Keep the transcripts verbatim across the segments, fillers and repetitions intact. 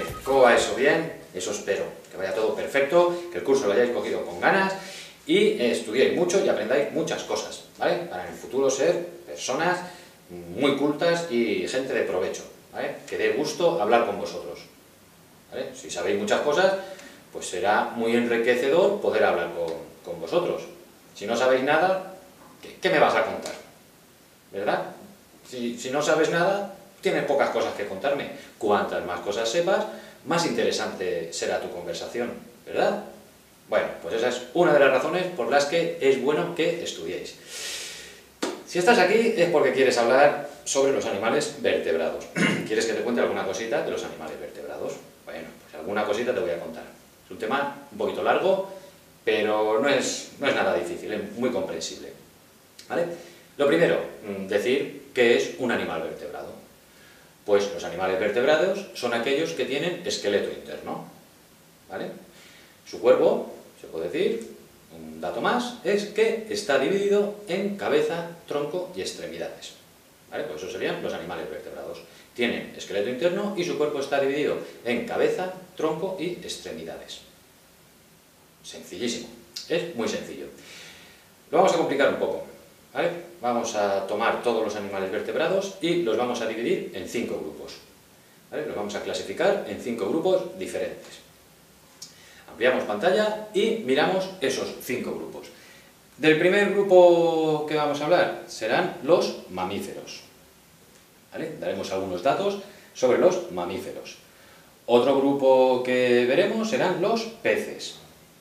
¿cómo va eso? ¿Bien? Eso espero, que vaya todo perfecto, que el curso lo hayáis cogido con ganas y eh, estudiéis mucho y aprendáis muchas cosas, ¿vale? Para en el futuro ser personas muy cultas y gente de provecho, ¿vale? Que dé gusto hablar con vosotros, ¿vale? Si sabéis muchas cosas, pues será muy enriquecedor poder hablar con, con vosotros. Si no sabéis nada, ¿qué, qué me vas a contar? ¿Verdad? Si, si no sabes nada, tienes pocas cosas que contarme. Cuantas más cosas sepas, más interesante será tu conversación, ¿verdad? Bueno, pues esa es una de las razones por las que es bueno que estudiéis. Si estás aquí es porque quieres hablar sobre los animales vertebrados. ¿Quieres que te cuente alguna cosita de los animales vertebrados? Bueno, pues alguna cosita te voy a contar. Es un tema un poquito largo, pero no es, no es nada difícil, es muy comprensible, ¿vale? Lo primero, decir qué es un animal vertebrado. Pues los animales vertebrados son aquellos que tienen esqueleto interno, ¿vale? Su cuerpo, se puede decir, un dato más, es que está dividido en cabeza, tronco y extremidades, ¿vale? Pues esos serían los animales vertebrados. Tienen esqueleto interno y su cuerpo está dividido en cabeza, tronco y extremidades. Sencillísimo, es muy sencillo. Lo vamos a complicar un poco, ¿vale? Vamos a tomar todos los animales vertebrados y los vamos a dividir en cinco grupos, ¿vale? Los vamos a clasificar en cinco grupos diferentes. Ampliamos pantalla y miramos esos cinco grupos. Del primer grupo que vamos a hablar serán los mamíferos, ¿vale? Daremos algunos datos sobre los mamíferos. Otro grupo que veremos serán los peces.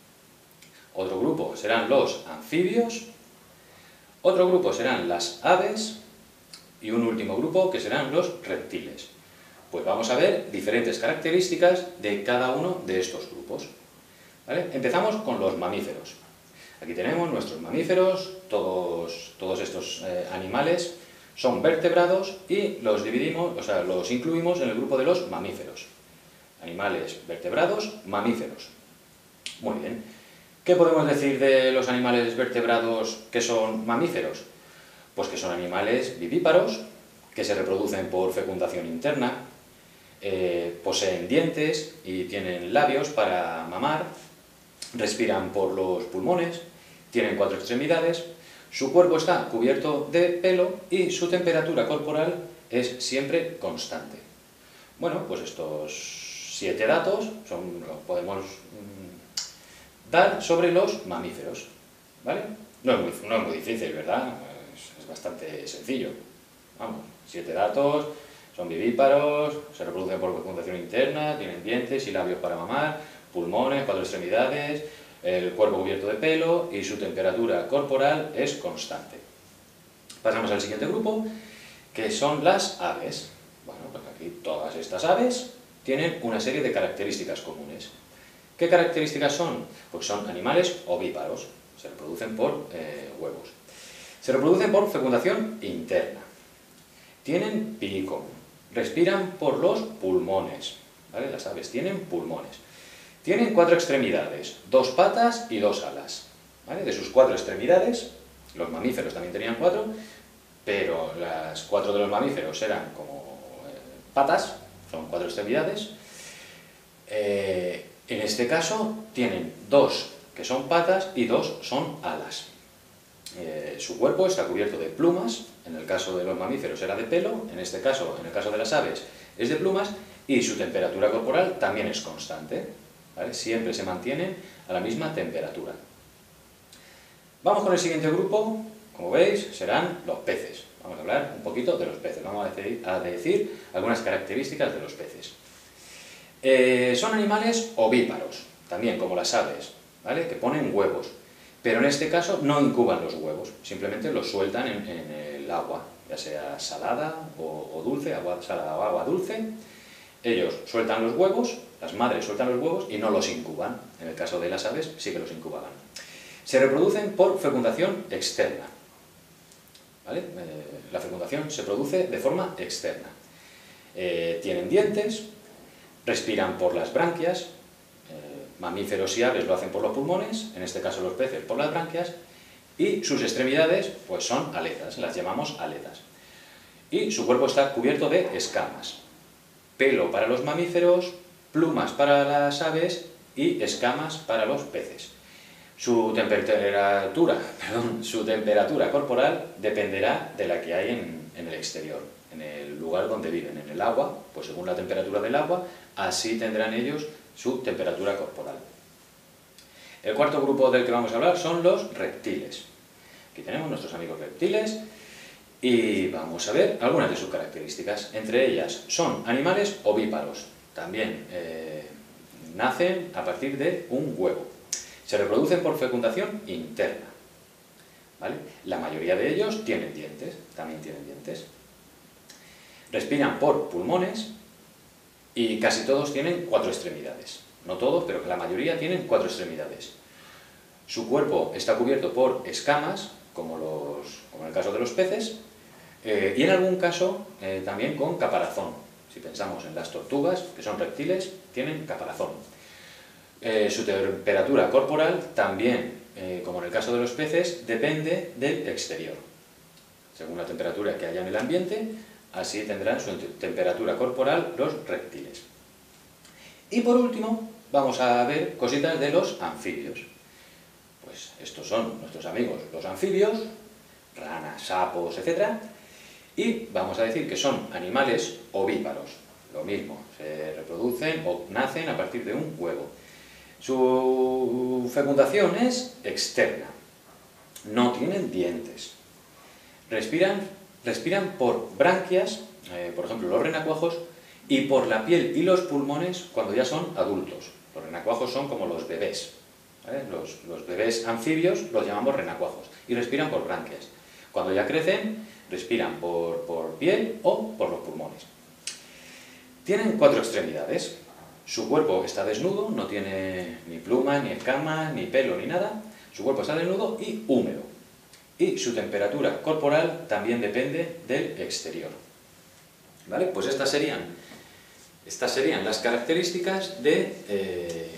Otro grupo serán los anfibios. Otro grupo serán las aves. Y un último grupo que serán los reptiles. Pues vamos a ver diferentes características de cada uno de estos grupos, ¿vale? Empezamos con los mamíferos. Aquí tenemos nuestros mamíferos, todos, todos estos eh, animales son vertebrados y los dividimos, o sea, los incluimos en el grupo de los mamíferos. Animales vertebrados, mamíferos. Muy bien. ¿Qué podemos decir de los animales vertebrados que son mamíferos? Pues que son animales vivíparos, que se reproducen por fecundación interna, eh, poseen dientes y tienen labios para mamar, respiran por los pulmones, tienen cuatro extremidades, su cuerpo está cubierto de pelo y su temperatura corporal es siempre constante. Bueno, pues estos siete datos son, los podemos mmm, dar sobre los mamíferos, ¿vale? No es muy, no es muy difícil, ¿verdad? Es, es bastante sencillo. Vamos, siete datos, son vivíparos, se reproducen por fecundación interna, tienen dientes y labios para mamar, pulmones, cuatro extremidades, el cuerpo cubierto de pelo y su temperatura corporal es constante. Pasamos al siguiente grupo, que son las aves. Bueno, pues aquí todas estas aves tienen una serie de características comunes. ¿Qué características son? Pues son animales ovíparos, se reproducen por eh, huevos. Se reproducen por fecundación interna. Tienen pico, respiran por los pulmones, ¿vale? Las aves tienen pulmones. Tienen cuatro extremidades, dos patas y dos alas, ¿vale? De sus cuatro extremidades, los mamíferos también tenían cuatro, pero las cuatro de los mamíferos eran como eh, patas, son cuatro extremidades. Eh, en este caso tienen dos que son patas y dos son alas. Eh, su cuerpo está cubierto de plumas, en el caso de los mamíferos era de pelo, en este caso, en el caso de las aves, es de plumas, y su temperatura corporal también es constante, ¿vale? Siempre se mantienen a la misma temperatura. Vamos con el siguiente grupo, como veis, serán los peces. Vamos a hablar un poquito de los peces, vamos a decir, a decir algunas características de los peces. Eh, son animales ovíparos, también como las aves, ¿vale? Que ponen huevos. Pero en este caso no incuban los huevos, simplemente los sueltan en, en el agua, ya sea salada o, o dulce, agua salada o agua dulce. Ellos sueltan los huevos, las madres sueltan los huevos y no los incuban. En el caso de las aves sí que los incubaban. Se reproducen por fecundación externa, ¿vale? Eh, la fecundación se produce de forma externa. Eh, tienen dientes, respiran por las branquias. Mamíferos y aves lo hacen por los pulmones, en este caso los peces por las branquias, y sus extremidades pues son aletas, las llamamos aletas. Y su cuerpo está cubierto de escamas. Pelo para los mamíferos, plumas para las aves y escamas para los peces. Su temperatura, perdón, su temperatura corporal dependerá de la que hay en, en el exterior, en el lugar donde viven, en el agua, pues según la temperatura del agua, así tendrán ellos su temperatura corporal. El cuarto grupo del que vamos a hablar son los reptiles. Aquí tenemos nuestros amigos reptiles y vamos a ver algunas de sus características. Entre ellas son animales ovíparos, también eh, nacen a partir de un huevo. Se reproducen por fecundación interna, ¿vale? La mayoría de ellos tienen dientes, también tienen dientes. Respiran por pulmones y casi todos tienen cuatro extremidades. No todos, pero la mayoría tienen cuatro extremidades. Su cuerpo está cubierto por escamas, como, los, como en el caso de los peces, eh, y en algún caso eh, también con caparazón. Si pensamos en las tortugas, que son reptiles, tienen caparazón. Eh, su temperatura corporal también, eh, como en el caso de los peces, depende del exterior. Según la temperatura que haya en el ambiente, así tendrán su temperatura corporal los reptiles. Y por último, vamos a ver cositas de los anfibios. Pues estos son nuestros amigos los anfibios, ranas, sapos, etcétera. Y vamos a decir que son animales ovíparos. Lo mismo, se reproducen o nacen a partir de un huevo. Su fecundación es externa, no tienen dientes, respiran, respiran por branquias, eh, por ejemplo los renacuajos, y por la piel y los pulmones cuando ya son adultos. Los renacuajos son como los bebés, ¿vale? Los, los bebés anfibios los llamamos renacuajos, y respiran por branquias. Cuando ya crecen, respiran por, por piel o por los pulmones. Tienen cuatro extremidades. Su cuerpo está desnudo, no tiene ni plumas, ni escamas, ni pelo, ni nada. Su cuerpo está desnudo y húmedo. Y su temperatura corporal también depende del exterior. ¿Vale? Pues estas serían, estas serían las características de, eh,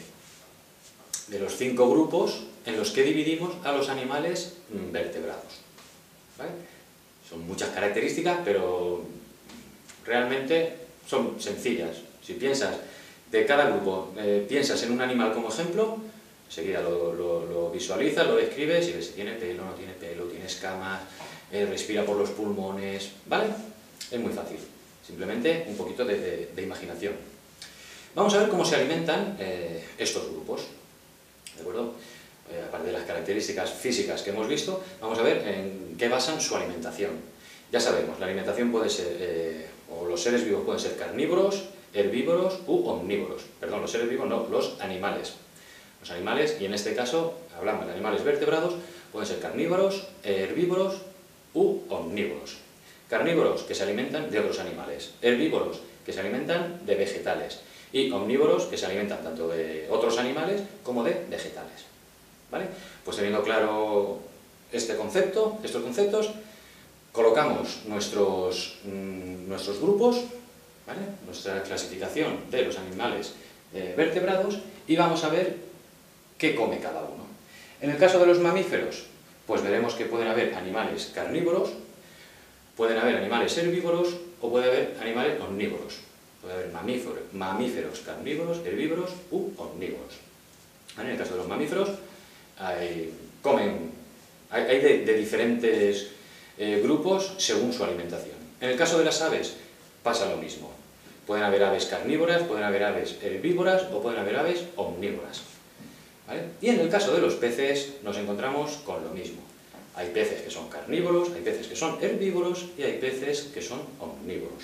de los cinco grupos en los que dividimos a los animales vertebrados. ¿Vale? Son muchas características, pero realmente son sencillas. Si piensas de cada grupo, eh, piensas en un animal como ejemplo, enseguida lo, lo, lo visualizas, lo describes y ves si tiene pelo, no tiene pelo, tiene escamas, eh, respira por los pulmones, ¿vale? Es muy fácil, simplemente un poquito de, de, de imaginación. Vamos a ver cómo se alimentan eh, estos grupos, ¿de acuerdo? Eh, aparte de las características físicas que hemos visto, vamos a ver en qué basan su alimentación. Ya sabemos, la alimentación puede ser, eh, o los seres vivos pueden ser carnívoros, herbívoros u omnívoros. Perdón, los seres vivos no, los animales. Los animales, y en este caso hablamos de animales vertebrados, pueden ser carnívoros, herbívoros u omnívoros. Carnívoros, que se alimentan de otros animales. Herbívoros, que se alimentan de vegetales. Y omnívoros, que se alimentan tanto de otros animales como de vegetales. ¿Vale? Pues teniendo claro este concepto, estos conceptos, colocamos nuestros, mmm, nuestros grupos, ¿vale? Nuestra clasificación de los animales eh, vertebrados, y vamos a ver qué come cada uno. En el caso de los mamíferos, pues veremos que pueden haber animales carnívoros, pueden haber animales herbívoros o puede haber animales omnívoros. Puede haber mamíferos, mamíferos carnívoros, herbívoros u omnívoros. ¿Vale? En el caso de los mamíferos, hay, comen, hay, hay de, de diferentes eh, grupos según su alimentación. En el caso de las aves, pasa lo mismo. Pueden haber aves carnívoras, pueden haber aves herbívoras o pueden haber aves omnívoras. ¿Vale? Y en el caso de los peces nos encontramos con lo mismo. Hay peces que son carnívoros, hay peces que son herbívoros y hay peces que son omnívoros.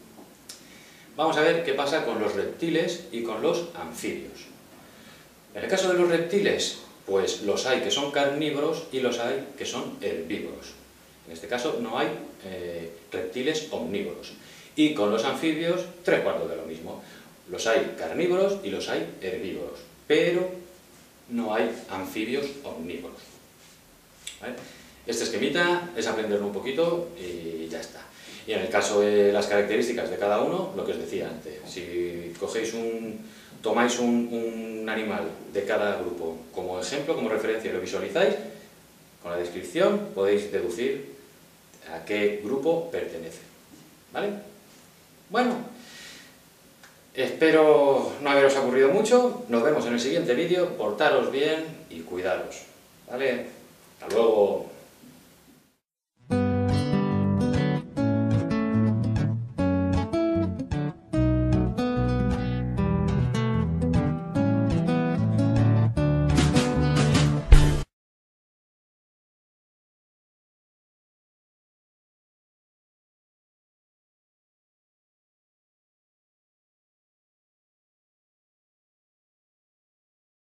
Vamos a ver qué pasa con los reptiles y con los anfibios. En el caso de los reptiles, pues los hay que son carnívoros y los hay que son herbívoros. En este caso no hay eh, reptiles omnívoros. Y con los anfibios, tres cuartos de lo mismo. Los hay carnívoros y los hay herbívoros, pero no hay anfibios omnívoros. ¿Vale? Este esquemita es aprenderlo un poquito y ya está. Y en el caso de las características de cada uno, lo que os decía antes, si cogéis un, tomáis un, un animal de cada grupo como ejemplo, como referencia y lo visualizáis, con la descripción podéis deducir a qué grupo pertenece. ¿Vale? Bueno, Espero no haberos aburrido mucho, nos vemos en el siguiente vídeo, portaros bien y cuidaros, ¿vale? Hasta luego.